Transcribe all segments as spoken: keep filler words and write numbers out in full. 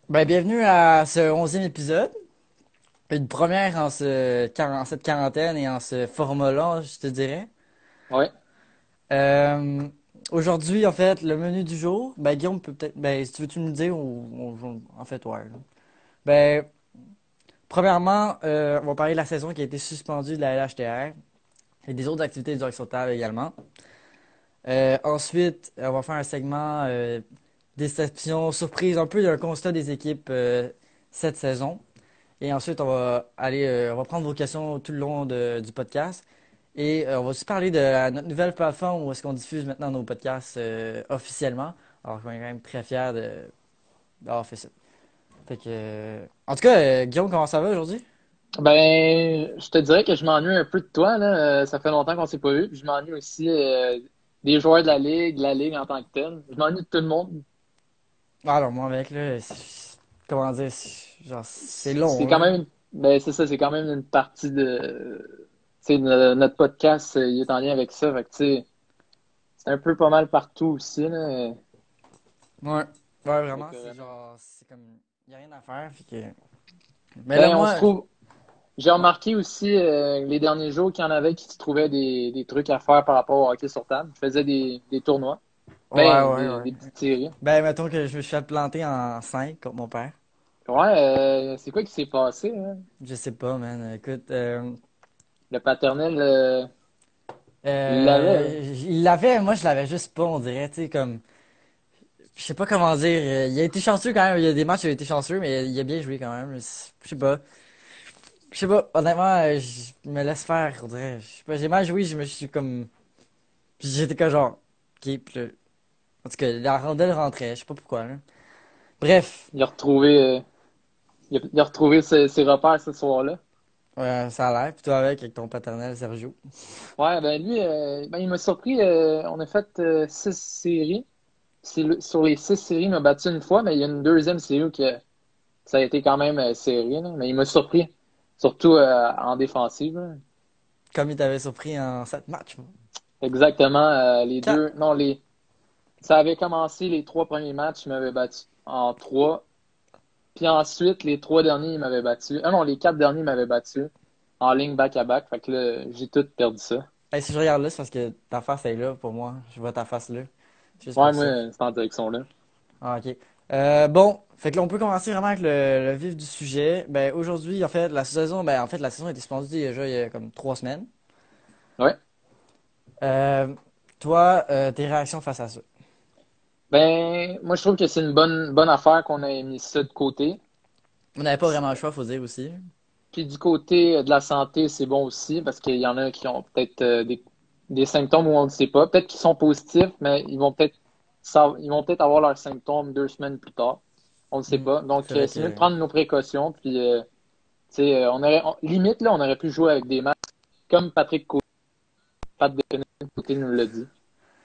Ben, bienvenue à ce onzième épisode. Une première en, ce, quar- en cette quarantaine et en ce format-là, je te dirais. Ouais. Euh, Aujourd'hui, en fait, le menu du jour, ben, Guillaume peut peut-être, ben, si tu veux-tu me le dire, ou, ou- en fait, ouais. là. Ben, premièrement, euh, on va parler de la saison qui a été suspendue de la L H T R et des autres activités du hockey sur table également. Euh, ensuite, on va faire un segment euh, déception, surprise, un peu d'un constat des équipes euh, cette saison. Et ensuite, on va aller, euh, on va prendre vos questions tout le long de- du podcast. Et euh, on va aussi parler de la- notre nouvelle plateforme où est-ce qu'on diffuse maintenant nos podcasts euh, officiellement. Alors, on est quand même très fiers de, d'avoir fait ça. Fait que, euh, en tout cas, euh, Guillaume, comment ça va aujourd'hui? Ben, je te dirais que je m'ennuie un peu de toi, là. Euh, ça fait longtemps qu'on s'est pas vu. Puis je m'ennuie aussi euh, des joueurs de la Ligue, de la Ligue en tant que telle. Je m'ennuie de tout le monde. Ah, alors, moi, avec, là, c'est- comment dire, c'est- genre, c'est C'est long, quand là. même, ben, c'est ça, c'est quand même une partie de, tu sais, de- notre podcast, euh, il est en lien avec ça. Fait que, tu sais, c'est un peu pas mal partout aussi, là. Ouais. Ouais, Fait vraiment, que, c'est euh, genre, c'est comme, y a rien à faire. Fait que... Mais là, ben, on se moi, trouve. J'ai ouais, remarqué aussi euh, les derniers jours qu'il y en avait qui se trouvaient des, des trucs à faire par rapport au hockey sur table. Je faisais des, des tournois. ouais, Ben, ouais, des, ouais. des petites séries. Ben, mettons que je me suis fait planter en cinq contre mon père. Ouais, euh, c'est quoi qui s'est passé, hein? Je sais pas, man. Écoute, euh, Le paternel, euh, il l'avait. Euh, il l'avait, moi je l'avais juste pas, on dirait, tu sais, comme, je sais pas comment dire, euh, il a été chanceux quand même, il y a des matchs où il a été chanceux, mais il a bien joué quand même, je sais pas, je sais pas, honnêtement, euh, je me laisse faire, on dirait, je sais pas, j'ai mal joué, je me suis comme, puis j'étais comme genre, ok, puis là, en tout cas, la rondelle rentrait, je sais pas pourquoi, là. Bref, Il a retrouvé, euh, il a, il a retrouvé ses, ses repères ce soir-là. euh, ça a l'air, puis toi avec, avec ton paternel Sergio. Ouais, ben lui, euh, ben, il m'a surpris. Euh, on a fait euh, six séries. C'est le- Sur les six séries, il m'a battu une fois, mais il y a une deuxième série où que ça a été quand même euh, serré, là. Mais il m'a surpris, surtout euh, en défensive, là. Comme il t'avait surpris en sept matchs. Exactement, euh, les Quatre. deux. Non, les. Ça avait commencé les trois premiers matchs, il m'avait battu en trois. Puis ensuite, les trois derniers, il m'avait battu. Ah non, les quatre derniers, il m'avait battu en ligne back-à-back. Fait que là, j'ai tout perdu ça. Hey, si je regarde là, c'est parce que ta face est là pour moi, je vois ta face là, c'est juste Ouais, pour ça. moi, c'est en direction-là. Ah, ok. Euh, bon, fait que là, on peut commencer vraiment avec le, le vif du sujet. Ben, aujourd'hui, en fait, la saison, ben, en fait, la saison a été suspendue déjà il y a comme trois semaines. Ouais. Euh, Toi, euh, tes réactions face à ça? Ben, moi, je trouve que c'est une bonne, bonne affaire qu'on ait mis ça de côté. On n'avait pas vraiment le choix, faut dire aussi. Puis du côté euh, de la santé, c'est bon aussi parce qu'il y en a qui ont peut-être euh, des, des symptômes où on ne sait pas. Peut-être qu'ils sont positifs, mais ils vont peut-être sa- ils vont peut-être avoir leurs symptômes deux semaines plus tard. On ne sait Hmm. pas. C'est Donc, euh, vrai c'est mieux de que. prendre nos précautions. Puis, euh, tu sais, euh, on aurait, on- limite, là, on aurait pu jouer avec des matchs comme Patrick Côté, Pat de Côté nous l'a dit.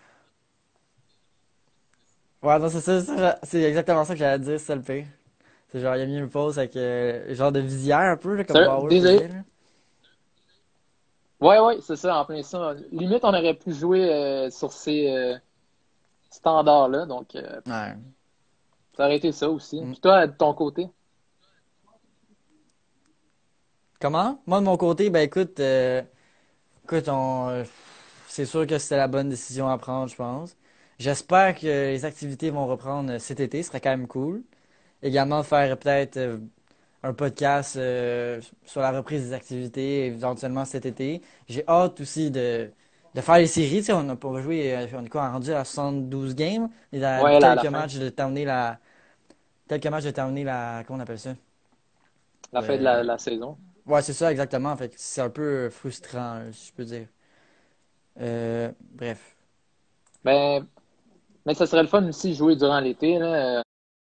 Ouais, non, c'est ça, ça, c'est exactement ça que j'allais dire, c'est ça le pire. C'est genre, il a mis une pause avec euh, genre de visière un peu, là, comme Sérieux, Bauer désolé. faisait, là. Ouais, ouais, c'est ça, en plein ça. Limite, on aurait pu jouer euh, sur ces euh, standards-là. Donc, euh, Ouais. ça aurait été ça aussi. Hmm. Puis toi, de ton côté? Comment? Moi, de mon côté, ben écoute, euh, écoute, on, euh, c'est sûr que c'était la bonne décision à prendre, je pense. J'espère que les activités vont reprendre cet été, ce serait quand même cool. Également faire peut-être euh, un podcast euh, sur la reprise des activités éventuellement cet été. J'ai hâte aussi de, de faire les séries. Tu sais, on a pas joué, euh, on est quoi, rendu à soixante-douze games. Et à Ouais, là, à quelques la fin. matchs de terminer la, quelques matchs de terminer la, comment on appelle ça? La fin de la, Euh, la saison. ouais, c'est ça exactement. Fait que c'est un peu frustrant, euh, si je peux dire. Euh, bref. Ben, mais ça serait le fun aussi de jouer durant l'été, là. Euh,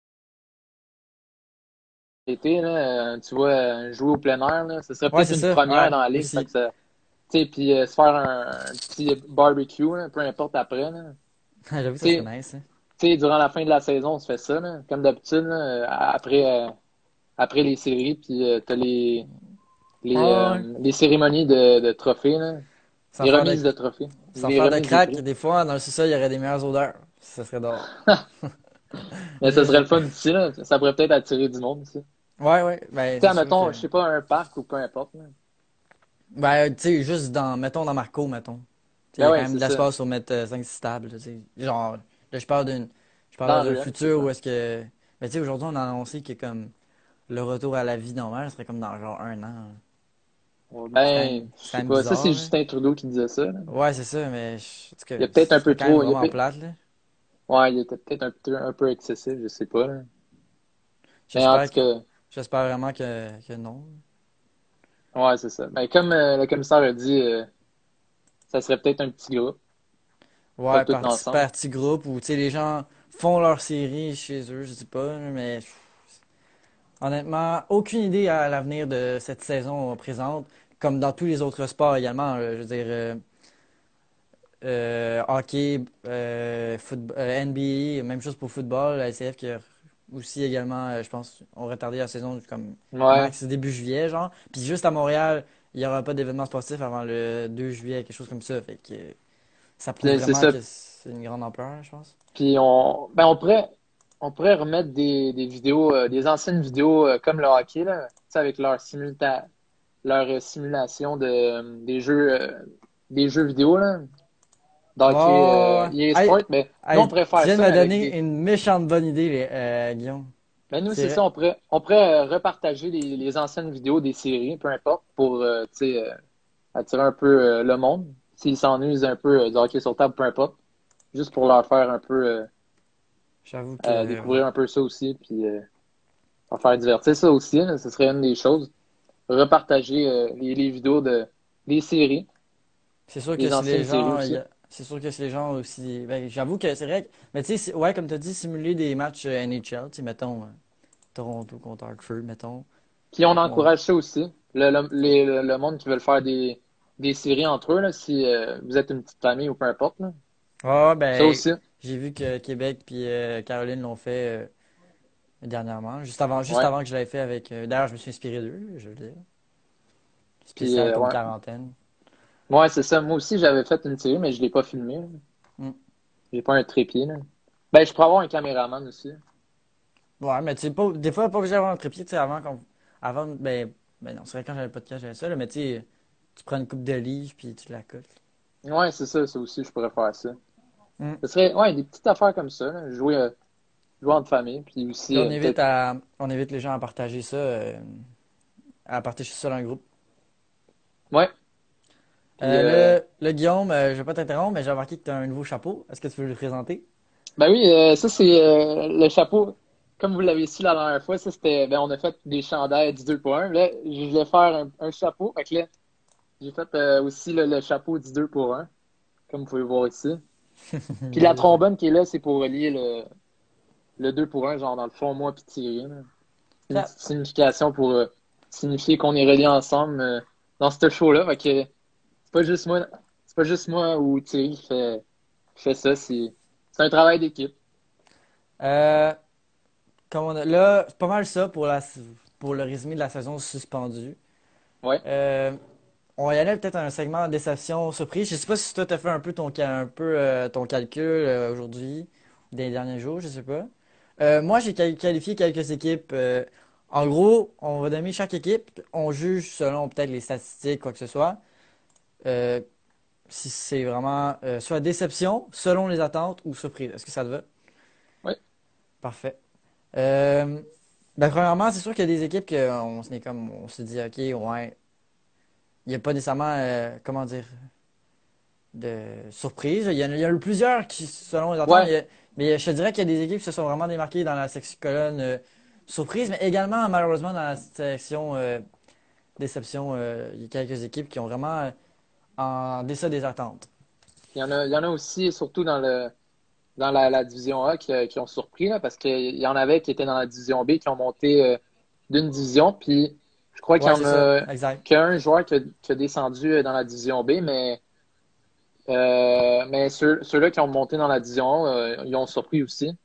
L'été, là, euh, tu vois, euh, jouer au plein air, là. Ce serait Ouais, peut-être c'est une ça. première Ouais, dans la ligue. Fait aussi. que ça, tu sais, puis euh, se faire un, un petit barbecue, là, peu importe après, là. J'avoue, ça Tu serait sais, nice, hein. tu sais, durant la fin de la saison, on se fait ça, là. Comme d'habitude, là, euh, après, euh, après les séries, puis euh, t'as les, Ouais, les, ouais, ouais. euh, les cérémonies de, de trophées, là. Sans Les faire de, remises de trophées. sans Les faire de remises des crack, prix. des fois, dans le sous-sol, il y aurait des meilleures odeurs. Ça serait drôle. Mais ça serait Mais, le fun ici, là. Ça pourrait peut-être attirer du monde ici. Tu ouais, ouais, ben, sais, c'est sûr admettons, que. je sais pas, un parc ou peu importe, là. Ben, tu sais, juste dans, mettons, dans Marco, mettons. Tu sais, il y Ben a quand ouais, même c'est de ça. l'espace pour mettre euh, cinq six tables, tu sais. Genre, là, je parle d'une. Je Dans parle la d'un rue, hein, c'est futur ça. où est-ce que. Ben, tu sais, aujourd'hui, on a annoncé que, comme, le retour à la vie normale serait comme dans, genre, un an. C'est quand Ben, même, je c'est quand sais même pas. Ça, c'est bizarre, là. Justin Trudeau qui disait ça, là. Ouais, c'est ça, mais je- en tout cas, Il y a peut-être ce un serait peu quand même trop. Il y a vraiment peut- plate, là. Ouais, il était peut-être un peu, un peu excessif, je sais pas, là. Mais en J'espère tout que. cas, J'espère vraiment que, que non. ouais, c'est ça. Ben, comme euh, le commissaire a dit, euh, ça serait peut-être un petit groupe, pas Ouais, tout parti, ensemble. parti groupe où, tu sais, les gens font leur série chez eux, je sais pas, mais honnêtement, aucune idée à l'avenir de cette saison présente, comme dans tous les autres sports également. euh, je veux dire, euh, euh, hockey, euh, footb- euh, N B A, même chose pour football, la L C F qui a aussi également, euh, je pense, ont retardé la saison comme Ouais, max début juillet, genre. Puis juste à Montréal, il n'y aura pas d'événement sportif avant le deux juillet, quelque chose comme ça. Fait que euh, ça prouve c'est c'est vraiment ça. que c'est une grande ampleur, je pense. Puis on, ben, on pourrait, on pourrait remettre des, des vidéos, euh, des anciennes vidéos euh, comme le hockey, là, tu sais, avec leur simulta leur euh, simulation de, euh, des jeux, euh, des jeux vidéo, là, Ouais, d'hockey, ouais, euh, ouais. E A Hey, Sport, mais nous, on hey, pourrait tu faire viens de ça, me mais avec donner des. une méchante bonne idée, les- euh, Guillaume. Mais nous, C'est c'est vrai. ça, on pourrait, on pourrait euh, repartager les, les anciennes vidéos des séries, peu importe, pour, euh, tu sais, euh, attirer un peu euh, le monde. S'ils s'ennuient un peu euh, du hockey sur table, peu importe. Juste pour leur faire un peu, euh, J'avoue euh, que découvrir un peu ça aussi, puis euh, leur faire divertir ça aussi, là, ce serait une des choses. Repartager euh, les, les vidéos de, des séries, c'est sûr que des si les anciennes séries gens, y aussi. a- c'est sûr que si les gens aussi, ben, j'avoue que c'est vrai. que- Mais tu sais, c'est- ouais, comme tu as dit, simuler des matchs euh, N H L, tu sais, mettons euh, Toronto contre Hartford, mettons. Puis on On... encourage ça aussi. Le, le, les- le, le monde qui veut faire des, des séries entre eux, là, si euh, vous êtes une petite famille ou peu importe. Là. Ah, Ça ben, aussi. j'ai vu que Québec puis euh, Caroline l'ont fait euh, dernièrement, juste avant, juste Ouais. avant que je l'avais fait avec. euh, D'ailleurs, je me suis inspiré d'eux, je veux dire. Puis Spécial euh, contre ouais. quarantaine. Ouais, c'est ça. Moi aussi, j'avais fait une série, mais je l'ai pas filmée. Là. Hmm. J'ai pas un trépied. Là. Ben, je pourrais avoir un caméraman aussi. Ouais, mais tu sais, pas, des fois, pas obligé d'avoir un trépied, tu sais, avant qu'on. Avant, ben, ben non, c'est vrai, quand j'avais pas de cash, j'avais ça, là, mais tu sais, tu prends une coupe de livres puis tu la cotes. Ouais, c'est ça. Ça aussi, je pourrais faire ça. Hmm. Ce serait, ouais, des petites affaires comme ça. Là. Jouer, euh, jouer entre famille. Puis Puis aussi, on euh, évite peut-être. à, on évite les gens à partager ça, euh, à partager ça dans le groupe. Ouais. Puis, Euh, euh, là, là, Guillaume, euh, je vais pas t'interrompre, mais j'ai remarqué que tu as un nouveau chapeau. Est-ce que tu veux le présenter? ben oui, euh, ça, c'est euh, le chapeau. Comme vous l'avez su la dernière fois, ça, c'était, ben, on a fait des chandails du deux pour un. Là, je voulais faire un, un chapeau. Fait que là, j'ai fait euh, aussi le, le chapeau du deux pour un, comme vous pouvez voir ici. Puis la Yes. trombone qui est là, c'est pour relier le, le deux pour un, genre dans le fond, moi puis Thierry. Là. C'est une Cap. petite signification pour euh, signifier qu'on est reliés ensemble euh, dans ce show-là. Fait que c'est pas juste moi, c'est pas juste moi ou Thierry qui fait, qui fait ça, c'est, c'est un travail d'équipe. Euh, comme on a- là, c'est pas mal ça pour la, pour le résumé de la saison suspendue. Ouais. Euh, on va y aller peut-être à un segment déception surprise. Je sais pas si toi t'as fait un peu ton, ca- un peu, euh, ton calcul euh, aujourd'hui, des derniers jours, je sais pas. Euh, moi, j'ai quali- qualifié quelques équipes. euh, en gros, on va donner chaque équipe. On juge selon peut-être les statistiques, quoi que ce soit. euh, si c'est vraiment euh, soit déception, selon les attentes, ou surprise. Est-ce que ça te va? Ouais. Parfait. Euh, ben, premièrement, c'est sûr qu'il y a des équipes qu'on se comme on se dit, OK, ouais, il n'y a pas nécessairement, euh, comment dire, de surprise. Il y en a, il y en a eu plusieurs qui, selon les attentes, il Ouais. y a- mais je te dirais qu'il y a des équipes qui se sont vraiment démarquées dans la section colonne euh, surprise, mais également, malheureusement, dans la section euh, déception, euh, il y a quelques équipes qui ont vraiment euh, en deçà des attentes. Il y en a, il y en a aussi, surtout dans le dans la, la division A, qui, qui ont surpris, là, parce qu'il y en avait qui étaient dans la division B, qui ont monté euh, d'une division, puis je crois qu'il y Ouais, en c'est ça, a exact. qu'un joueur qui a, qui a descendu euh, dans la division B, mais, euh, mais ceux, ceux-là qui ont monté dans la division A, euh, ils ont surpris aussi.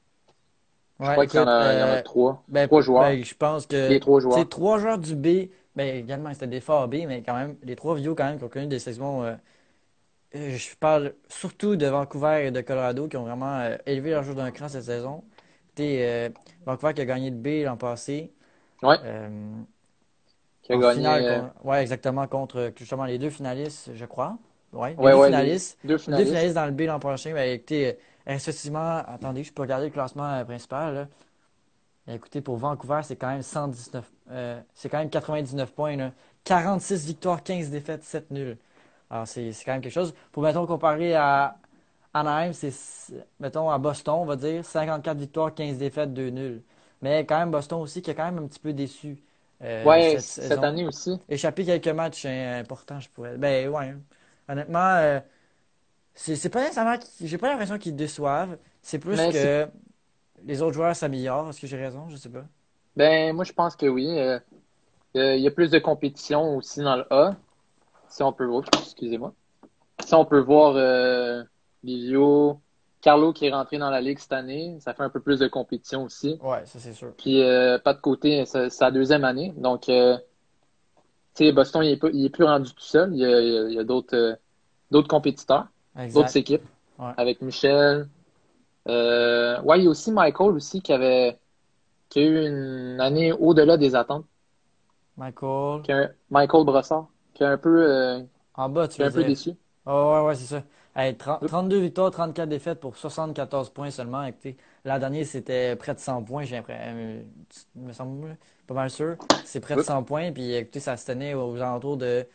Je Ouais, crois qu'il y en écoute, a, il y en a euh, trois. ben, Trois joueurs. ben, je pense que, Les trois tu sais, joueurs. trois joueurs du B, ben, également, c'était des forts B, mais quand même, les trois vieux, quand même, qui ont connu des saisons, euh, euh, je parle surtout de Vancouver et de Colorado, qui ont vraiment euh, élevé leur jeu d'un cran cette saison. écoutez, euh, Vancouver qui a gagné le B l'an passé. Ouais, euh, qui a En gagné. finale, euh, con- ouais, exactement, contre justement les deux finalistes, je crois. Ouais, les Ouais, deux ouais, les finalistes. deux Les deux finalistes. finalistes dans le B l'an prochain. Ben, écoutez, euh, effectivement, attendez, je peux regarder le classement euh, principal, là. Ben, écoutez, pour Vancouver, c'est quand même cent dix-neuf. Euh, c'est quand même quatre-vingt-dix-neuf points, là. quarante-six victoires, quinze défaites, sept nuls. Alors, c'est c'est quand même quelque chose. Pour, mettons, comparer à Anaheim, c'est, mettons, à Boston, on va dire, cinquante-quatre victoires, quinze défaites, deux nuls. Mais quand même, Boston aussi, qui a quand même un petit peu déçu euh, Ouais, cette cette saison. année aussi. Échappé quelques matchs hein, importants, je pourrais. Ben, ouais. Honnêtement, euh, c'est c'est pas nécessairement. qu'ils- J'ai pas l'impression qu'ils déçoivent. C'est plus Mais c'est. que les autres joueurs s'améliorent. Est-ce que j'ai raison? Je sais pas. Ben, moi, je pense que oui. Euh, euh, il y a plus de compétition aussi dans le A. Si on peut voir. Excusez-moi. Si on peut voir euh, Livio, Carlo qui est rentré dans la Ligue cette année, ça fait un peu plus de compétition aussi. Ouais, ça c'est sûr. Puis, euh, pas de côté, c'est sa deuxième année. Donc, euh, tu sais, Boston, il est, pas- il est plus rendu tout seul. Il y a, il y a- il y a d'autres euh, d'autres compétiteurs, d'autres Exact. équipes, Ouais. avec Michel. Euh, ouais, il y a aussi Michael aussi qui avait qui a eu une année au-delà des attentes. Michael. Qui a un- Michael Brossard, qui a un peu, euh, En bas, tu qui a veux un peu dire. déçu. Oh, ouais, ouais, c'est ça. Hey, trente trente-deux victoires, trente-quatre défaites pour soixante-quatorze points seulement. Écoutez, l'an dernier, c'était près de cent points, j'ai l'impression. euh, Il me semble, pas mal sûr. C'est près de Oups. cent points. Puis écoutez, ça se tenait aux alentours de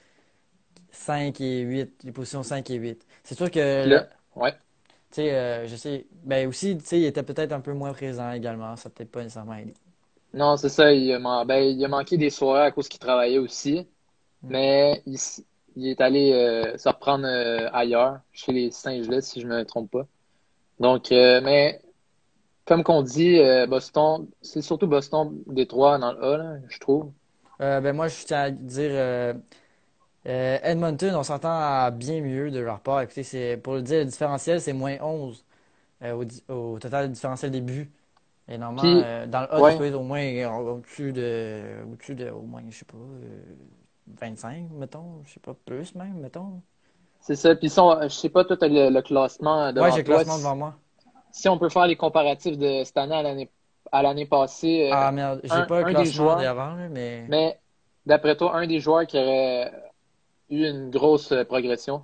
cinq et huit, les positions cinq et huit. C'est sûr que, Puis le- là, ouais. tu sais, euh, je sais, ben aussi, tu sais, il était peut-être un peu moins présent également. Ça n'a peut-être pas nécessairement aidé. Non, c'est ça. Il a, man- ben, il a manqué des soirées à cause qu'il travaillait aussi. Hmm. Mais il, s- il est allé euh, se reprendre euh, ailleurs, chez les Saint-Gelais, si je me trompe pas. Donc, euh, mais comme qu'on dit, euh, Boston, c'est surtout Boston, Détroit dans le A, là, je trouve. Euh, ben moi, je tiens à dire, euh, euh, Edmonton, on s'entend à bien mieux de leur part. Écoutez, c'est, pour le dire, le différentiel, c'est moins onze euh, au, di- au total du différentiel des buts. Et normalement, Puis, euh, dans le A, tu ouais, peux être au moins euh, au-dessus de, au-dessus de, au moins, je sais pas, euh, vingt-cinq, mettons, je sais pas, plus même, mettons. c'est ça. Puis, si on- je sais pas, toi, tu as le, le classement Ouais, j'ai devant le toi. classement devant moi. Si on peut faire les comparatifs de cette année à l'année à l'année passée, euh, Ah merde, j'ai un, pas le un des classement joueurs, d'avant, là, mais. mais d'après toi, un des joueurs qui aurait eu une grosse euh, progression,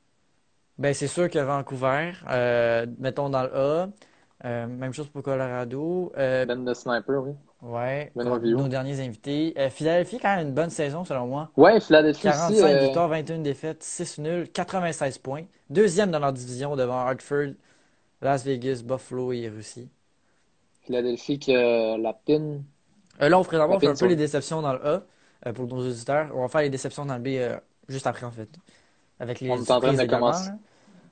Ben, c'est sûr que Vancouver, euh, mettons dans le A, euh, même chose pour Colorado. Euh, Ben de Sniper, oui, ouais, Benoît comme nos Villot. derniers invités. Euh, Philadelphie, quand même une bonne saison selon moi. Ouais, Philadelphie aussi, quarante-cinq euh, victoires, vingt et une défaites, six nuls, quatre-vingt-seize points. Deuxième dans leur division devant Hartford, Las Vegas, Buffalo et Russie. Philadelphie qui a la pine, Euh, là, on, présentement, la on fait pine un peu sur les le. déceptions dans le A euh, pour nos auditeurs. On va faire les déceptions dans le B euh, juste après, en fait, avec les On est en train surprises de également, commencer là.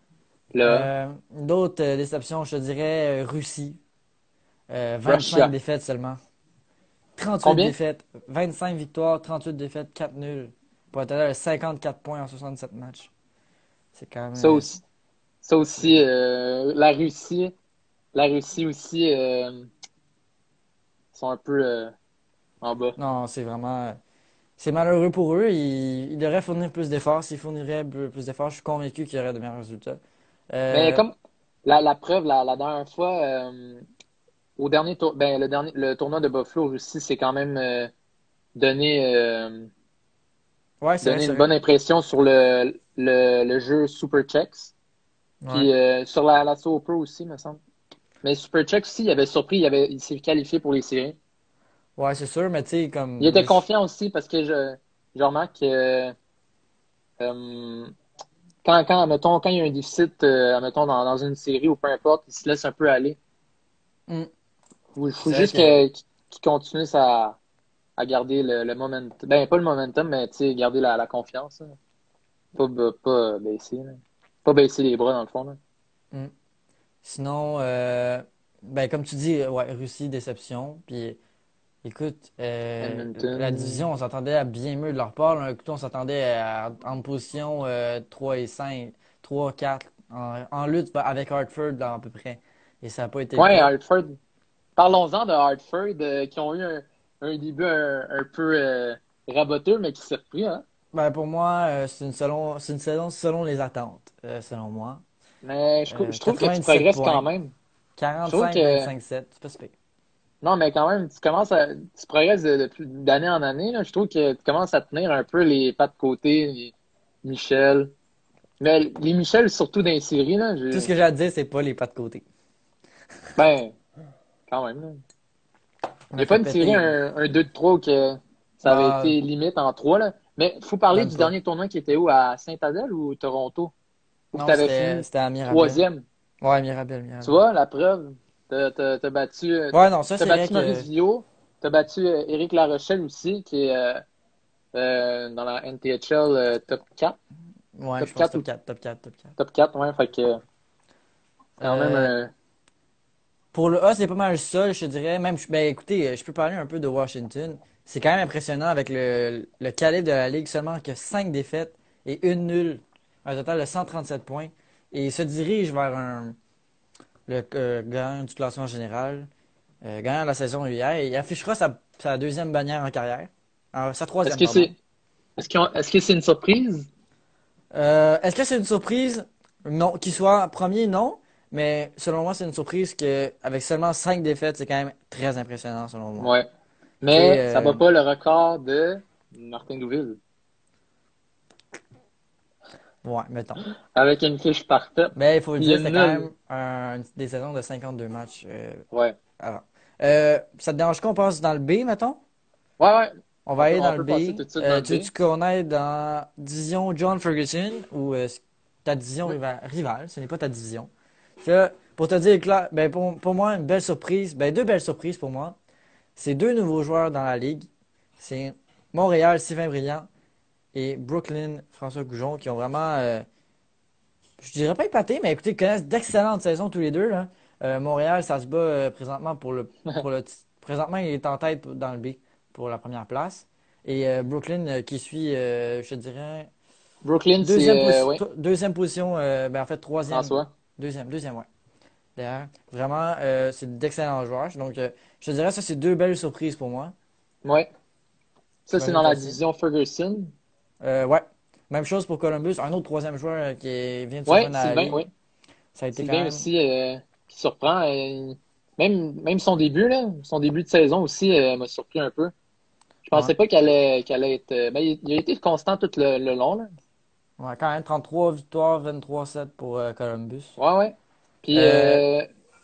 là. Euh, d'autres euh, déceptions, je te dirais, euh, Russie. Euh, vingt-cinq Russia. défaites seulement. trente-huit Combien? défaites, vingt-cinq victoires, trente-huit défaites, quatre nuls. Pour un total de cinquante-quatre points en soixante-sept matchs. C'est quand Ça même. aussi. Ça euh, aussi, euh, la Russie. La Russie aussi euh, sont un peu euh, en bas. non, c'est vraiment. C'est malheureux pour eux. Ils, ils devraient fournir plus d'efforts. S'ils fourniraient plus plus d'efforts, je suis convaincu qu'il y aurait de meilleurs résultats. Mais Euh, comme la, la preuve, la, la dernière fois, euh, au dernier tour, ben, le dernier, le tournoi de Buffalo aussi, c'est quand même euh, donné, euh, ouais, c'est vrai, donné c'est une vrai. bonne impression sur le, le, le jeu Super Checks. Ouais. Puis euh, sur la, la Pro aussi, me semble. Mais Super Checks aussi, il avait surpris, il avait, il s'est qualifié pour les séries. Ouais, c'est sûr, mais tu sais, Il comme. était Je- confiant aussi parce que je, je remarque que euh, quand, quand, admettons, quand il y a un déficit, euh, admettons, dans, dans une série ou peu importe, il se laisse un peu aller. Hmm. Il faut C'est vrai juste que. que- qu'il continue à, à garder le, le momentum. Ben, pas le momentum, mais tu sais, garder la, la confiance. Là. Pas, ba- pas baisser. Là. Pas baisser les bras, dans le fond. Là. Hmm. Sinon, euh, ben, comme tu dis, euh, ouais, Russie, déception. Puis, écoute, euh, la Edmonton. division, on s'attendait à bien mieux de leur part. Là. Écoute, on s'attendait à, en position euh, trois et cinq, trois quatre, en, en lutte avec Hartford, là, à peu près. Et ça n'a pas été le Ouais, cas. Hartford. Parlons-en de Hartford, euh, qui ont eu un, un début un, un peu euh, raboteux, mais qui s'est repris. Hein? Ben, pour moi, euh, c'est une, selon, c'est une saison selon les attentes, euh, selon moi. Mais je, cou- Euh, je trouve que tu quatre-vingt-dix-sept progresses quand points. même. Je trouve quarante-cinq que, vingt-cinq sept, c'est pas si pire. non, mais quand même, tu commences à, tu progresses de- depuis d'année en année, là. Je trouve que tu commences à tenir un peu les pas de côté, les Michel. Mais les Michel, surtout dans les séries, là, Tout ce j'ai, que j'ai à te dire, c'est pas les pas de côté. ben, quand même, là. On Il n'y a a pas fait une série, péter. un, un deux de trois où que ça avait Ah, été limite en trois, là. Mais il faut parler même du pas. dernier tournoi qui était où, à Saint-Adèle ou Toronto? Où tu Non, avais c'était fini c'était à Mirabel. troisième. Ouais, Mirabel, Tu Mirabel. vois, la preuve, t'as, t'as, t'as battu, euh, Ouais, non, ça, t'as c'est vrai battu Maurice que. Villot, t'as battu euh, Éric Larochelle aussi, qui est euh, euh, dans la N T H L euh, top quatre. Ouais, je Top pense quatre top ou quatre, top quatre, top quatre. top quatre, ouais. Fait que euh, quand même Euh, un. pour le A, c'est pas mal ça, je te dirais. Même, ben écoutez, je peux parler un peu de Washington. C'est quand même impressionnant avec le, le calibre de la Ligue, seulement que cinq défaites et une nulle. Un total de cent trente-sept points. Et il se dirige vers un, le euh, gagnant du classement général, euh, gagnant de la saison hier. Et il affichera sa, sa deuxième bannière en carrière. Euh, sa Est-ce troisième, que pardon. c'est est-ce que, est-ce que c'est une surprise? Euh, est-ce que c'est une surprise? Non. Qu'il soit premier, non. Mais selon moi, c'est une surprise que avec seulement cinq défaites, c'est quand même très impressionnant, selon moi. Ouais. Tu sais, Mais ça euh, bat pas le record de Martin Douville. ouais, mettons. Avec une fiche parfaite. Mais il faut le Puis il dire, est c'était quand nul. même un- des saisons de cinquante-deux matchs euh, Ouais. avant. Euh, ça te dérange qu'on passe dans le B, mettons? Ouais, ouais. On va On peut, aller on dans le peut passer B. tout de suite dans Euh, le tu veux-tu B. qu'on aille dans division John Ferguson ou euh, ta division Oui. riva- rivale? Ce n'est pas ta division. Là, pour te dire, que ben pour, pour moi, une belle surprise, ben deux belles surprises pour moi. C'est deux nouveaux joueurs dans la ligue. C'est Montréal, Sylvain Brillant et Brooklyn, François Goujon, qui ont vraiment, euh, je dirais pas épaté, mais écoutez, ils connaissent d'excellentes saisons tous les deux, là. Euh, Montréal, ça se bat euh, présentement pour le, pour le, ti- présentement, il est en tête dans le B pour la première place. Et euh, Brooklyn euh, qui suit, euh, je te dirais, Brooklyn, c'est deuxième, euh, posi- ouais, to- deuxième position, euh, ben en fait, troisième, François. deuxième, deuxième, ouais. D'ailleurs, vraiment, euh, c'est d'excellents joueurs. Donc, euh, je te dirais, ça, c'est deux belles surprises pour moi. Ouais. Ça, c'est J'imagine dans toi la aussi. division Ferguson. Euh, ouais. Même chose pour Columbus. Un autre troisième joueur euh, qui est- vient de se Ouais, joindre à la Sylvain, Ligue. oui. Ça a été quand Sylvain même. aussi, euh, qui surprend. euh, même, même son début, là, son début de saison aussi euh, m'a surpris un peu. Je Ouais. pensais pas qu'elle allait, qu'elle allait être. euh, ben, il, il a été constant tout le, le long, là. Ouais, quand même trente-trois victoires, vingt-trois sept pour euh, Columbus. Ouais, ouais. Puis Euh, euh,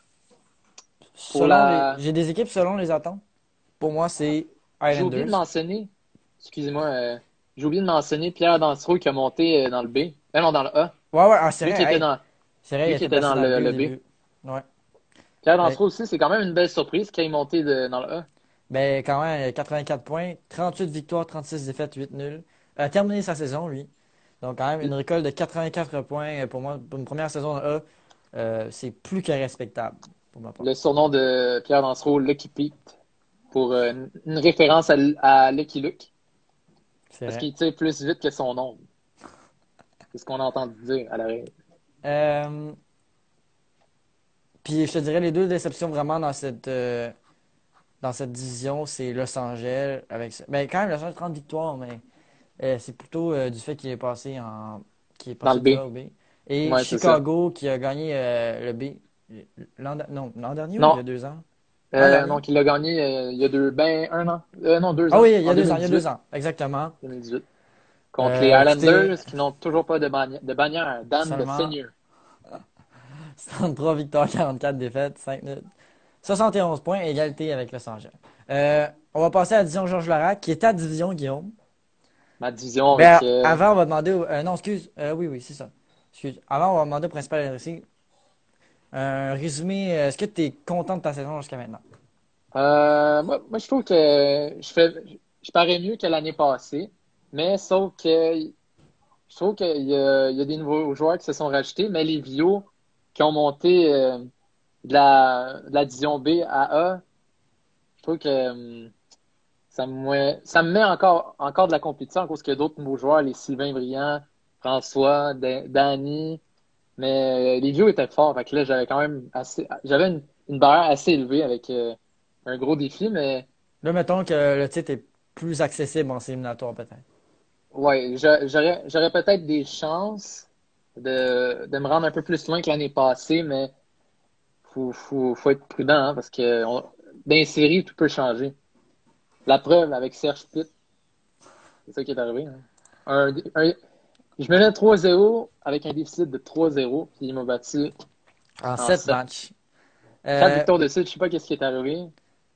pour selon les. la. J'ai des équipes selon les attentes. Pour moi, c'est J'ai oublié de Islanders. mentionner, excusez-moi, euh, j'ai oublié de mentionner Pierre Dansereau qui a monté euh, dans le B. Euh, non, dans le A. Ouais, ouais, ah, c'est Lui vrai. qui était Hey, dans, c'est vrai, il lui a qui été était placé dans dans le le, but au le B. début. Ouais. Pierre Ben, Dansereau aussi, c'est quand même une belle surprise qu'il ait monté de- dans le A. ben, quand même, quatre-vingt-quatre points, trente-huit victoires, trente-six défaites, huit nuls. Il a terminé sa saison, lui. Donc, quand même, une récolte de quatre-vingt-quatre points euh, pour moi, pour une première saison de A, euh, c'est plus que respectable, pour ma part. Le surnom de Pierre Dansereau, Lucky Pete, pour euh, une une référence à, à Lucky Luke, C'est parce vrai. qu'il tire plus vite que son nom. C'est ce qu'on a entendu dire à l'arrêt. Euh, Puis je te dirais les deux déceptions vraiment dans cette, euh, dans cette division, c'est Los Angeles avec ça. Ben quand même Los Angeles trente victoires, mais euh, c'est plutôt euh, du fait qu'il est passé en qu'il est Dans le passé du B. A au B. Et Ouais, c'est ça. Chicago qui a gagné euh, le B l'an de- non, l'an dernier ou il y Non, a deux ans? L'an euh, dernier? donc il a gagné euh, il y a deux, ben un an. Euh, non, deux Ah ans, oui, il y en a deux ans, il y a deux deux mille dix-huit. ans, exactement. deux mille dix-huit. Contre les Euh, écoutez, Islanders qui n'ont toujours pas de, banni- de bannière. Dan de seulement Seigneur. trente-trois victoires, quarante-quatre défaites, cinq nuls. soixante et onze points, égalité avec Los Angeles. Euh, on va passer à la division Georges Larac, qui est ta division, Guillaume. Ma division avec. Ben, euh, avant, on va demander. au- euh, non, excuse. Euh, oui, oui, c'est ça. Excuse. Avant, on va demander au principal adressé un résumé. euh, Est-ce que tu es content de ta saison jusqu'à maintenant? euh, moi, moi, je trouve que je fais, je parais mieux que l'année passée, mais sauf que je trouve qu'il y a, il y a des nouveaux joueurs qui se sont rajoutés, mais les vieux qui ont monté euh, de la, de la division B à A, je trouve que euh, ça me, ça me met encore, encore de la compétition à cause qu'il y a d'autres nouveaux joueurs, les Sylvain Briand, François, Da- Danny, mais euh, les vieux étaient forts. Fait que là, j'avais quand même assez, j'avais une, une barrière assez élevée avec euh, un gros défi, mais Là, mettons que le titre est plus accessible en éliminatoire, peut-être. ouais, j'a- j'aurais, j'aurais peut-être des chances de, de me rendre un peu plus loin que l'année passée, mais faut, faut, faut être prudent, hein, parce que on- dans les séries, tout peut changer. La preuve avec Serge Pitt, c'est ça qui est arrivé. Hein. Un, un- je menais trois zéro avec un déficit de trois zéro, puis il m'a battu En en sept sept. matchs. Quatre Euh, victoires de suite, je sais pas qu'est-ce qui est arrivé,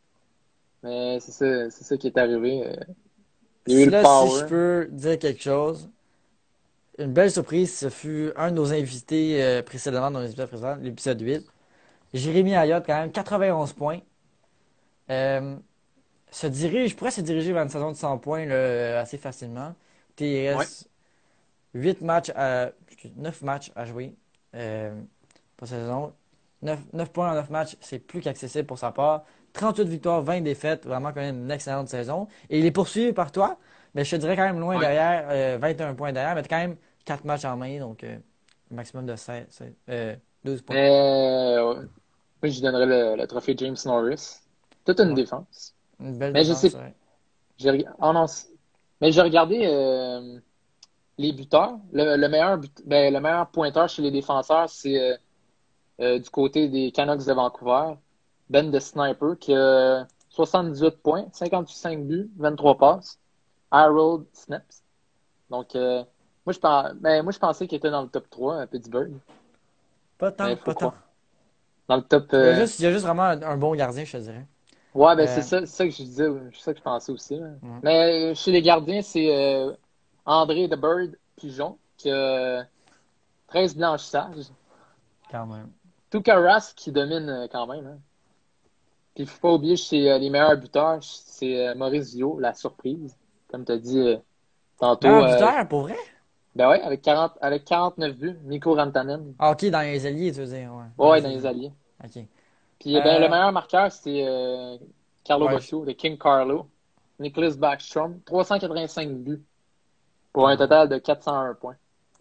mais c'est ça, c'est ça qui est arrivé. Euh, Il y a eu si le là, si je power. peux dire quelque chose, une belle surprise, ce fut un de nos invités euh, précédemment, dans l'épisode précédent, l'épisode huit. Jérémy Ayotte, quand même, quatre-vingt-onze points. Euh, se dirige, pourrait se diriger vers une saison de cent points là, assez facilement. Il Ouais. reste huit matchs à, excuse, neuf matchs à jouer euh, pour cette saison. neuf, neuf points en neuf matchs, c'est plus qu'accessible pour sa part. trente-huit victoires, vingt défaites, vraiment quand même une excellente saison. Et il est poursuivi par toi, mais je te dirais quand même loin Ouais. derrière, euh, vingt et un points derrière, mais t'as quand même quatre matchs en main, donc euh, un maximum de seize, seize, euh, douze points. Mais euh, moi, je donnerais le, le trophée James Norris. Toute une Ouais, défense. une belle Mais je défense, sais, ouais. j'ai reg- oh non, c'est- mais j'ai regardé euh, les buteurs. Le, le meilleur but- ben, le meilleur pointeur chez les défenseurs, c'est euh, euh, du côté des Canucks de Vancouver. Ben de Sniper, qui a soixante-dix-huit points, cinquante-cinq buts, vingt-trois passes. Harold Snaps. Donc, euh, moi, je pens- ben, moi, je pensais qu'il était dans le top trois à Pittsburgh. Pas Mais tant, il faut pas tant. croire. Dans le top. Il y a euh, juste, il y a juste vraiment un, un bon gardien, je te dirais. Ouais, ben c'est Euh, ça, c'est ça que je disais, c'est ça que je pensais aussi. Là. ouais, Mais euh, chez les gardiens, c'est euh, André The Bird Pigeon qui a treize blanchissages. quand même. Tuukka Rask qui domine euh, quand même. Hein. Puis il faut pas oublier chez euh, les meilleurs buteurs, c'est euh, Maurice Vio, la surprise. Comme tu as dit euh, tantôt. Meilleur Euh, buteur, pour vrai? ben ouais, avec quarante avec quarante-neuf buts, Mikko Rantanen. Ah, ok, dans les alliés, tu veux dire, ouais, Ouais, dans ouais, les dans les alliés. alliés. Ok. Puis ben, le Euh, meilleur marqueur, c'est euh, Carlo ouais, je- Bossio, le King Carlo. Nicholas Backstrom, trois cent quatre-vingt-cinq buts. Pour quand un même. total de quatre cent un points.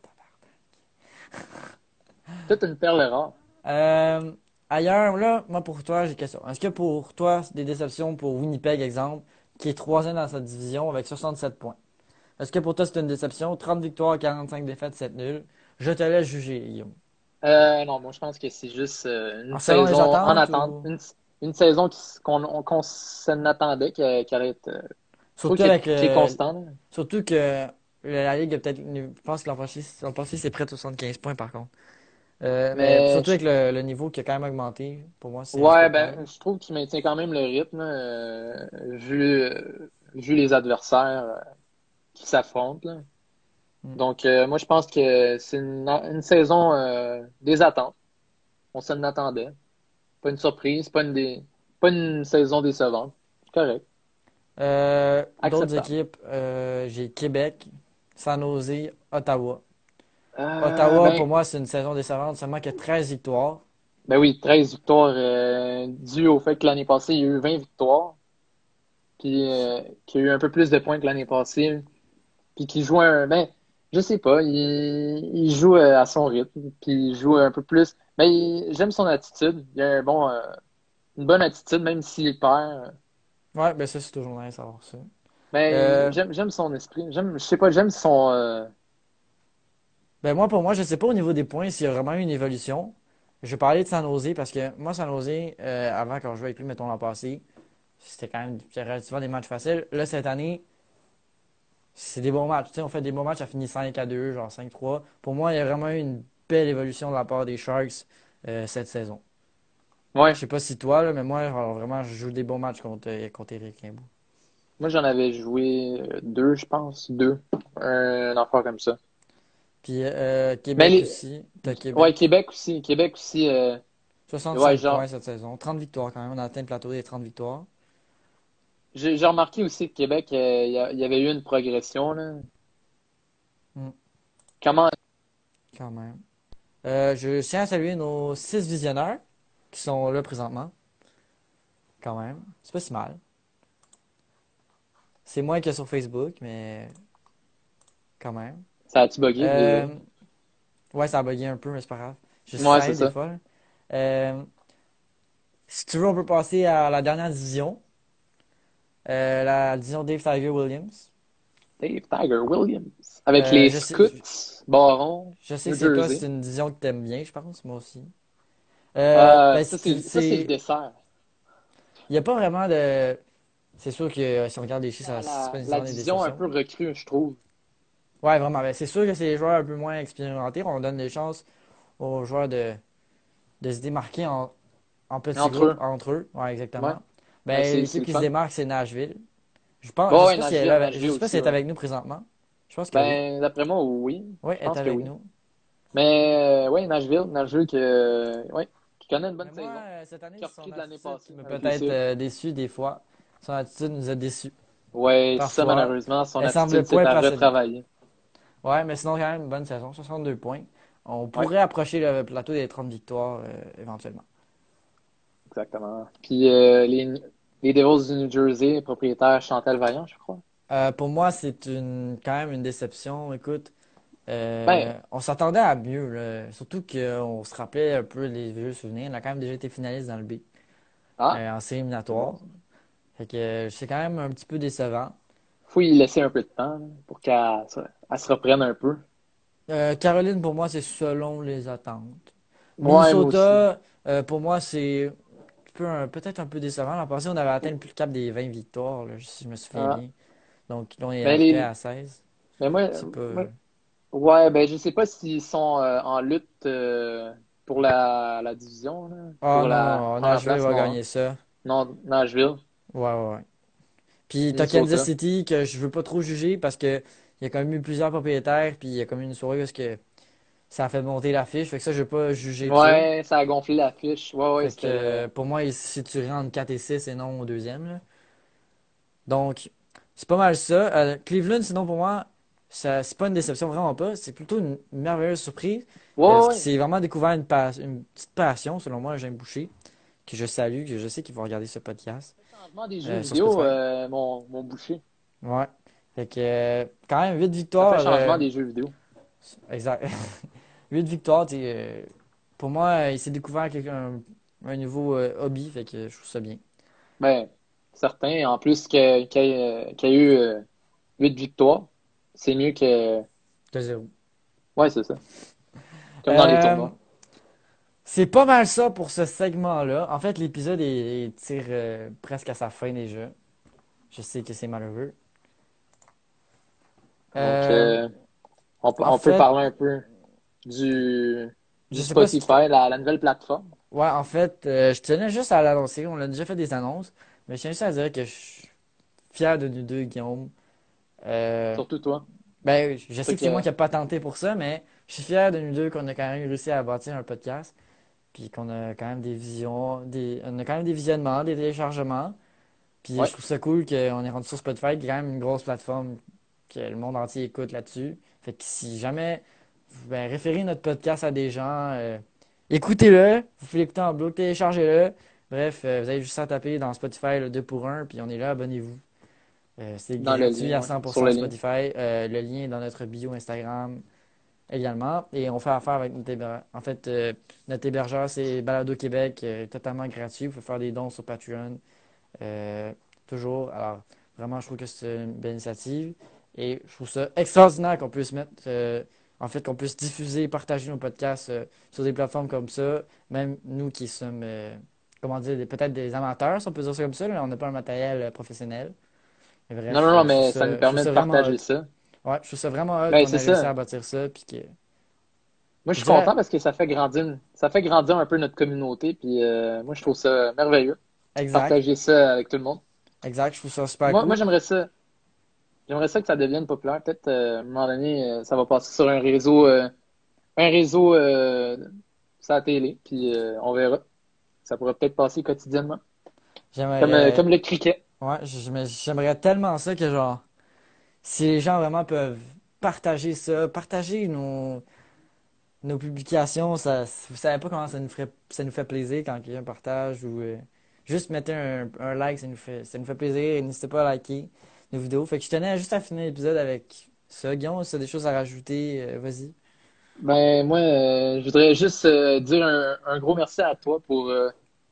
Toute une perle rare. Euh, ailleurs, là, moi pour toi, j'ai une question. Est-ce que pour toi, c'est des déceptions pour Winnipeg, exemple, qui est troisième dans sa division avec soixante-sept points? Est-ce que pour toi, c'est une déception? trente victoires, quarante-cinq défaites, sept nuls. Je te laisse juger, Guillaume. Euh, non, moi je pense que c'est juste euh, une En selon les saison en attentes attente. ou. Une, une saison qui s- qu'on on- qu'on s'en attendait qu'elle qu'elle allait être. euh, je trouve Surtout qu'elle avec. qu'elle est euh, constante. Là. surtout que la Ligue a peut-être. Je pense que l'an passé, l'an passé, c'est près de soixante-quinze points par contre. Euh, mais Mais surtout je- avec le, le niveau qui a quand même augmenté, pour moi, c'est ouais, respectable. ben je trouve qu'il maintient quand même le rythme euh, vu, euh, vu les adversaires euh, qui s'affrontent. Là. Mm. Donc euh, moi je pense que c'est une, une saison euh, des attentes. On s'en attendait. Pas une surprise, pas une, dé- pas une saison décevante. C'est correct. Euh, d'autres Acceptable. équipes, euh, j'ai Québec, San Jose, Ottawa. Euh, Ottawa, ben, pour moi, c'est une saison décevante, seulement que treize victoires. ben oui, treize victoires euh, dû au fait que l'année passée, il y a eu vingt victoires, puis euh, qu'il y a eu un peu plus de points que l'année passée, puis qu'il joue un, ben, je sais pas, il, il joue euh, à son rythme, puis il joue un peu plus. Mais il- j'aime son attitude. Il a un bon, euh, une bonne attitude, même s'il perd. Ouais, ben ça, c'est toujours nice à savoir ça. Mais Euh, j'aime, j'aime son esprit. J'aime, je sais pas, j'aime son. euh, ben moi, pour moi, je sais pas au niveau des points s'il y a vraiment eu une évolution. Je vais parler de San Jose parce que moi, San Jose, euh, avant, quand je jouais avec lui, mettons l'an passé, c'était quand même c'était relativement des matchs faciles. Là, cette année, c'est des bons matchs. Tu sais, on fait des bons matchs, ça finit cinq à deux, genre cinq trois. Pour moi, il y a vraiment eu une belle évolution de la part des Sharks euh, cette saison. Je Ouais. sais pas si toi, là, mais moi, alors, vraiment, je joue des bons matchs contre, euh, contre Eric Rimbaud. Moi, j'en avais joué euh, deux, je pense. Deux. Un enfant comme ça. Puis euh, Mais Québec les... aussi. T'as Ouais, Québec. Québec aussi. Québec aussi. euh, Ouais, soixante-cinq points genre. cette saison. trente victoires quand même. On a atteint le plateau des trente victoires. J'ai j'ai remarqué aussi que Québec, euh, il y, a- il y avait eu une progression, là. Hmm, Comment. quand même. Euh, je tiens à saluer nos six visionneurs qui sont là présentement. Quand même. C'est pas si mal. C'est moins que sur Facebook, mais quand même. Ça a-tu bugué? Euh, Désolé. ouais, ça a bugué un peu, mais c'est pas grave. Je sais, Ouais, ça c'est arrive des ça. fois, là. Euh, si tu veux, on peut passer à la dernière division. Euh, la division Dave Tiger Williams. Dave Tiger Williams. Avec Euh, les je sais, Scouts, Baron, je sais New que c'est toi, c'est Jersey. une division que t'aimes bien, je pense, moi aussi. Euh, Euh, ben, ça, c'est, c'est ça, c'est le c'est- dessert. il n'y a pas vraiment de. C'est sûr que euh, si on regarde les chiffres, ça, La, c'est pas la, la nécessairement des division un déceptions. peu recrue, je trouve. Ouais, vraiment. Ben, c'est sûr que c'est les joueurs un peu moins expérimentés. On donne des chances aux joueurs de, de se démarquer en, en petits Entre groupes eux. entre eux. Ouais, Ouais. exactement. Ben, Ben, c'est c'est l'équipe le qui se fun. démarque, c'est Nashville. Je pense, je Bon, sais ouais, pas si elle, Nashville, avait- je Nashville sais pas si aussi, elle est ouais. avec nous présentement. Je pense que oui. Ben, d'après moi, oui. Oui, Je elle est pense que avec oui. nous. Mais, euh, ouais, Nashville, Nashville que, ouais, qui connaît une bonne Mais moi, saison. euh, cette année, Qui a son repris de l'année attitude qui passée m'a avec les peut-être séries. euh, déçu des fois. Son attitude nous a déçus. Ouais, ça, Parfois. malheureusement, son Elle semble attitude, pas c'est être à assez bonne. retravailler. Ouais, mais sinon, quand même, une bonne saison. soixante-deux points. On Ouais, pourrait approcher le plateau des trente victoires euh, éventuellement. exactement. Puis, euh, les, les Devils du New Jersey, propriétaire Chantal Vaillant, je crois. Euh, pour moi, c'est une, quand même une déception. Écoute, euh, Ben, on s'attendait à mieux, là. Surtout qu'on se rappelait un peu les vieux souvenirs. On a quand même déjà été finaliste dans le B ah, euh, en série c'est bon, éliminatoire. ça. Fait que euh, c'est quand même un petit peu décevant. Faut y laisser un peu de temps, là, pour qu'elle se elle se reprenne un peu. Euh, Caroline, pour moi, c'est selon les attentes. Ouais, moi aussi. Minnesota, euh, pour moi, c'est peu un- peut-être un peu décevant. L'an passé, on avait atteint le cap des vingt victoires, là, si je me souviens Ah, bien. Donc là, on est mais, après les, à seize. mais moi, C'est pas. moi, ouais, ben, je sais pas s'ils sont euh, en lutte euh, pour la, la division, là, Ah pour non, non, la non, première Nashville place, va non, hein. gagner ça. Non, Nashville, Ouais, ouais, ouais. Puis t'as Kansas Minnesota. City que je veux pas trop juger parce que il y a quand même eu plusieurs propriétaires, puis il y a comme eu une soirée parce que ça a fait monter l'affiche. Fait que ça, je veux pas juger de ça. Ouais, ça a gonflé la fiche. Ouais, ouais, Fait que c'était. euh, pour moi, il se situerait entre quatre et six et non au deuxième, là. Donc, c'est pas mal ça. Euh, Cleveland, sinon pour moi, ça, c'est pas une déception, vraiment pas. C'est plutôt une merveilleuse surprise. Ouais, Euh, ouais, ce qui ouais. s'est vraiment découvert une, pas- une petite passion, selon moi, Jean Boucher, que je salue, que je sais qu'il va regarder ce podcast Le changement des jeux euh, sur vidéo, Spotify. euh, mon, mon boucher. Ouais. Fait que, euh, quand même, huit Ça fait victoires. changement euh, des jeux vidéo. exact. Huit victoires, tu sais, euh, pour moi, euh, il s'est découvert quelque- un, un nouveau euh, hobby, fait que je trouve ça bien. Ben, certain. En plus, que- qu'il y, ait qu'il y ait eu euh, huit victoires, c'est mieux que. Que zéro. Ouais, c'est ça. Comme dans les Euh, tournois. c'est pas mal ça pour ce segment-là. En fait, l'épisode est, est- tire euh, presque à sa fin déjà. Je sais que c'est malheureux. Donc, Euh, euh, on, peut- en on peut fait, parler un peu du, je du sais pas si tu... Spotify, la, la nouvelle plateforme. Ouais, en fait, euh, je tenais juste à l'annoncer. On a déjà fait des annonces. Mais je tiens juste à dire que je suis fier de nous deux, Guillaume. Euh, Surtout toi. ben, je sais Toi que c'est moi que- qui n'ai pas tenté pour ça, mais je suis fier de nous deux qu'on a quand même réussi à bâtir un podcast. Puis qu'on a quand même des visions, des... on a quand même des visionnements, des téléchargements. Puis je Ouais. trouve ça cool qu'on est rendu sur Spotify, qui est quand même une grosse plateforme que le monde entier écoute là-dessus. Fait que si jamais vous ben, référez notre podcast à des gens, euh, écoutez-le, vous pouvez l'écouter en bloc, téléchargez-le. Bref, euh, vous avez juste à taper dans Spotify le deux pour un, puis on est là, abonnez-vous. Euh, c'est Dans le gratuit lien, à ouais. Sur cent pour cent le lien. Spotify. Euh, le lien est dans notre bio Instagram également. Et on fait affaire avec notre hébergeur. En fait, euh, notre hébergeur, c'est Balado Québec, euh, totalement gratuit. Vous pouvez faire des dons sur Patreon. Euh, toujours. Alors, vraiment, je trouve que c'est une belle initiative. Et je trouve ça extraordinaire qu'on puisse mettre, euh, en fait, qu'on puisse diffuser et partager nos podcasts euh, sur des plateformes comme ça. Même nous qui sommes, euh, comment dire, des- peut-être des amateurs, si on peut dire ça comme ça, là, on n'a pas un matériel euh, professionnel. Mais Non, non, bref, non, euh, je trouve mais ça nous ça, je trouve permet de ça vraiment hot. partager ça. Ouais, je trouve ça vraiment hot Ben, qu'on c'est ait réussi ça. à bâtir ça. Puis que, Moi, je je suis dirais, content parce que ça fait grandir, ça fait grandir un peu notre communauté. Puis euh, moi, je trouve ça merveilleux. exact, Partager ça avec tout le monde. exact, je trouve ça super Moi, moi cool. j'aimerais ça. J'aimerais ça que ça devienne populaire. Peut-être euh, à un moment donné, euh, ça va passer sur un réseau, euh, un réseau euh, sur la télé. Puis euh, on verra. Ça pourrait peut-être passer quotidiennement. Comme, euh, J'aimerais, comme le cricket. ouais, j- mais j'aimerais tellement ça que genre. Si les gens vraiment peuvent partager ça, partager nos, nos publications, ça, vous savez pas comment ça nous ferait, ça nous fait plaisir quand quelqu'un partage ou euh, juste mettez un, un like, ça nous fait, ça nous fait plaisir et n'hésitez pas à liker nos vidéos. Fait que je tenais juste à finir l'épisode avec ça. Guillaume, si tu as des choses à rajouter, euh, vas-y. Ben moi, euh, je voudrais juste euh, dire un, un gros merci à toi pour, euh,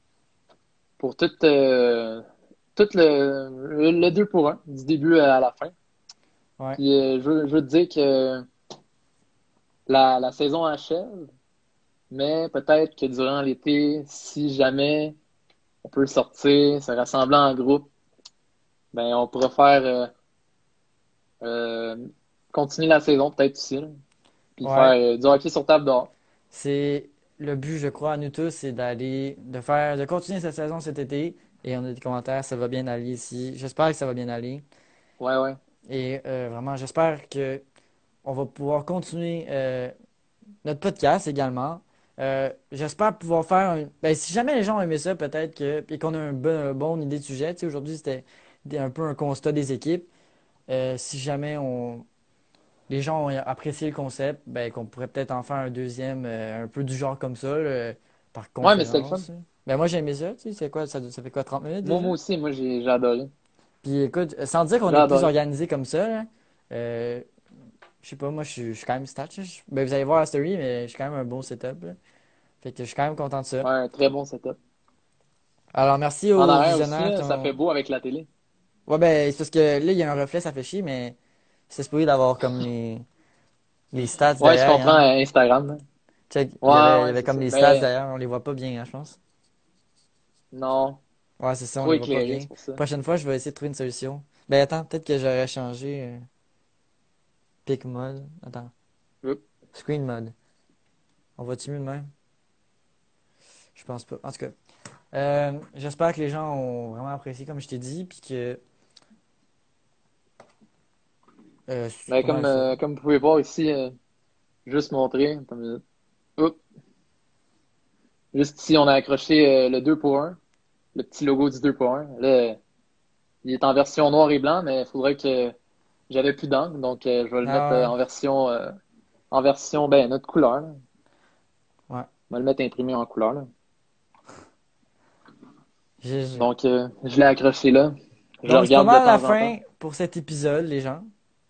pour tout, euh, tout le, le, le deux pour un, du début à la fin. Ouais, Puis euh, je veux, je veux te dire que la, la saison achève, Mais peut-être que durant l'été, si jamais on peut sortir, se rassembler en groupe, ben on pourra faire euh, euh, continuer la saison peut-être aussi, là, puis faire Ouais. euh, du hockey sur table dehors. C'est le but, je crois, à nous tous, c'est d'aller, de faire, de continuer cette saison cet été. Et on a des commentaires, ça va bien aller ici. J'espère que ça va bien aller. Ouais, ouais. Et euh, vraiment, j'espère que on va pouvoir continuer euh, notre podcast également. Euh, j'espère pouvoir faire un... Ben, si jamais les gens ont aimé ça, peut-être que... Puis qu'on a un bon, une bonne idée de sujet. Tu sais, aujourd'hui, c'était c'était un peu un constat des équipes. Euh, si jamais on... les gens ont apprécié le concept, ben, qu'on pourrait peut-être en faire un deuxième, euh, un peu du genre comme ça, là, par Ouais, mais c'était le fun. conférence. Ben, moi, j'ai aimé ça. Tu sais, c'est quoi, ça, ça fait quoi, trente minutes Moi, déjà? moi aussi, moi j'ai j'ai adoré. Puis écoute, sans dire qu'on J'ai est plus adoré. organisé comme ça, là, euh, je sais pas, moi, je suis je suis quand même stat. Là. Je- Ben, vous allez voir la story, mais j'ai quand même un bon setup. Là. Fait que je suis quand même content de ça. Ouais, un très bon setup. Alors, merci En aux arrière aussi, visionnaires. là, Qui ça fait ont- beau avec la télé. Ouais, ben, c'est parce que là, il y a un reflet, ça fait chier, mais c'est supposé d'avoir comme les, les stats Ouais, je derrière. comprends Hein. euh, Instagram, là. Check, il y Ouais, avait, il y ouais, avait c'est comme ça. les stats Mais derrière, on les voit pas bien, hein, je pense. non, Ouais, c'est ça, on trop les voit pas éclairé, bien. c'est pour ça. Prochaine fois, je vais essayer de trouver une solution. Ben, attends, peut-être que j'aurais changé euh, pick mode. Attends, Oups. screen mode. On voit-tu mieux de même? Je pense pas. En tout cas, euh, j'espère que les gens ont vraiment apprécié, comme je t'ai dit, puis que euh, c'est Mais pas comme, mal ça. euh, comme vous pouvez voir ici, euh, juste montrer. Attends une minute. Oups. Juste ici, on a accroché euh, le deux pour un, le petit logo du deux pour un. Là, il est en version noir et blanc, mais il faudrait que j'avais plus d'encre, donc euh, je vais le mettre euh, Ah en version, euh, en version, ben, notre couleur, là. ouais. Ouais. On va le mettre imprimé en couleur, là. J'ai- j'ai- Donc, euh, je l'ai accroché là. Je le Donc, c'est pas regarde de mal la temps en temps. fin pour cet épisode, les gens.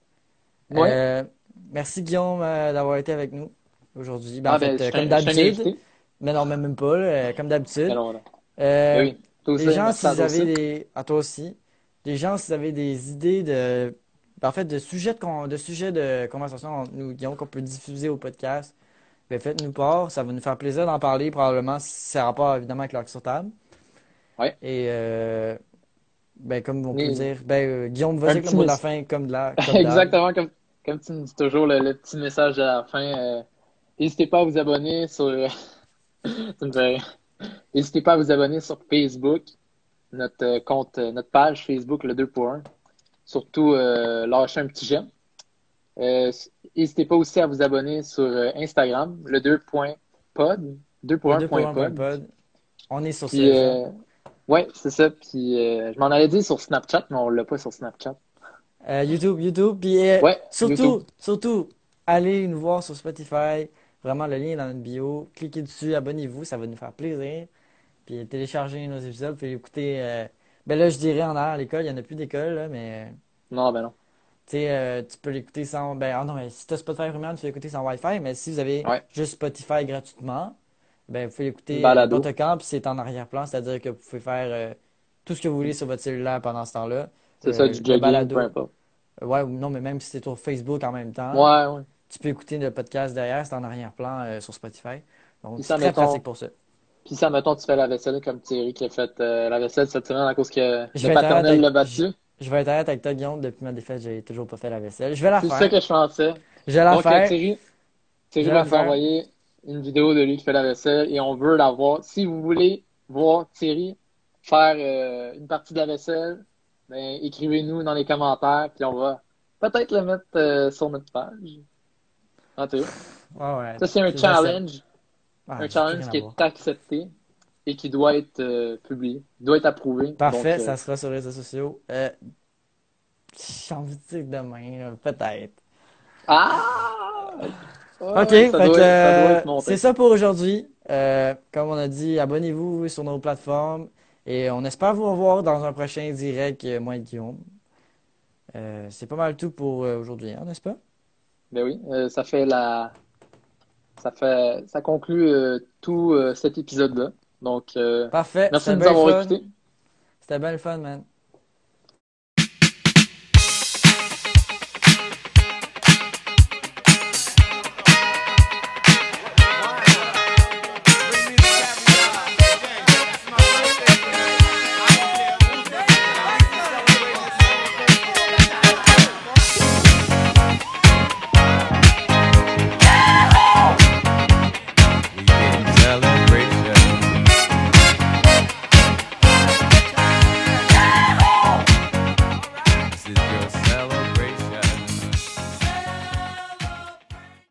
Ouais. Euh, merci Guillaume euh, d'avoir été avec nous aujourd'hui. Ben, en Ah, ben, fait, je euh, suis comme un, je suis un d'habitude, invité. mais non, même même pas, là, euh, comme d'habitude. Alors, voilà. Ben Euh, oui. Toi aussi, les gens, merci si à vous toi avez aussi. des... À toi aussi. Les gens, si vous avez des idées de... ben, en fait, de sujets de, con- de sujets de conversation entre nous, Guillaume, qu'on peut diffuser au podcast, ben, faites-nous part. Ça va nous faire plaisir d'en parler, probablement, si c'est en rapport, évidemment, avec l'Arc sur table. Ouais. Et, euh, ben, comme on peut Mais, dire, ben, euh, Guillaume, vas-y un avec le petit mot de la message. fin, comme de la, comme d'hab. Exactement comme, comme tu me dis toujours, le, le petit message à la fin. euh, n'hésitez pas à vous abonner sur. Ça me fait rire. N'hésitez pas à vous abonner sur Facebook, notre euh, compte, euh, notre page Facebook, le deux pour un. Surtout, euh, lâchez un petit j'aime. Euh, N'hésitez pas aussi à vous abonner sur euh, Instagram, le deux.pod, deux pour Le un deux pour point un point pod. pod. On est sur ça, Puis, les gens. euh, ouais, c'est ça. Puis, euh, je m'en allais dire sur Snapchat, mais on l'a pas sur Snapchat. Euh, YouTube, YouTube. Puis euh, Ouais, YouTube. surtout, surtout, allez nous voir sur Spotify. Vraiment, le lien est dans notre bio. Cliquez dessus, abonnez-vous, ça va nous faire plaisir. Puis téléchargez nos épisodes, puis écoutez. euh, Ben là, je dirais en arrière à l'école, il n'y en a plus d'école, là, mais euh, Non, ben non. tu sais, euh, tu peux l'écouter sans. Ben, ah non, mais si tu as Spotify Premium, tu peux l'écouter sans Wi-Fi, mais si vous avez Ouais, juste Spotify gratuitement, ben, vous pouvez une l'écouter euh, balado. n'importe quand, puis c'est en arrière-plan, c'est-à-dire que vous pouvez faire euh, tout ce que vous voulez sur votre cellulaire pendant ce temps-là. C'est ça, Euh, du le jogging, peu balado. importe. Euh, Ouais, ou non, mais même si c'est sur Facebook en même temps, Ouais, ouais. tu peux écouter le podcast derrière, c'est en arrière-plan euh, sur Spotify. Donc, Puis c'est ça, très pratique mettons, pour ça. puis ça, mettons, tu fais la vaisselle comme Thierry qui a fait euh, la vaisselle cette semaine à cause que Je le vais être honnête paternel avec, l'a je, battu. je vais être honnête avec toi, Guillaume, depuis ma défaite, j'ai toujours pas fait la vaisselle. Je vais la C'est ça faire. que je pensais. Je vais la Donc, euh, faire. Thierry, Je Thierry vais va la nous faire. envoyer une vidéo de lui qui fait la vaisselle et on veut la voir. Si vous voulez voir Thierry faire euh, une partie de la vaisselle, ben, écrivez-nous dans les commentaires, puis on va peut-être le mettre euh, sur notre page. En tout cas, Ouais, ouais, ça, c'est un j'accepte. challenge. Ah, Un j'ai plus rien challenge à qui voir. est accepté et qui doit être euh, publié, doit être approuvé. Donc, Parfait, euh, ça sera sur les réseaux sociaux. Euh, j'ai envie de dire demain, là, peut-être. ah! Ok, Ouais, ça fait que doit, ça doit euh, être c'est monté. ça pour aujourd'hui. Euh, comme on a dit, abonnez-vous sur nos plateformes et on espère vous revoir dans un prochain direct, euh, moi et Guillaume. Euh, c'est pas mal tout pour euh, aujourd'hui, hein, n'est-ce pas? Ben oui, euh, ça fait la, ça fait, ça conclut euh, tout euh, cet épisode-là. Donc, euh, Parfait, merci c'était de nous bien le avoir fun. écoutés. C'était bien le fun, man.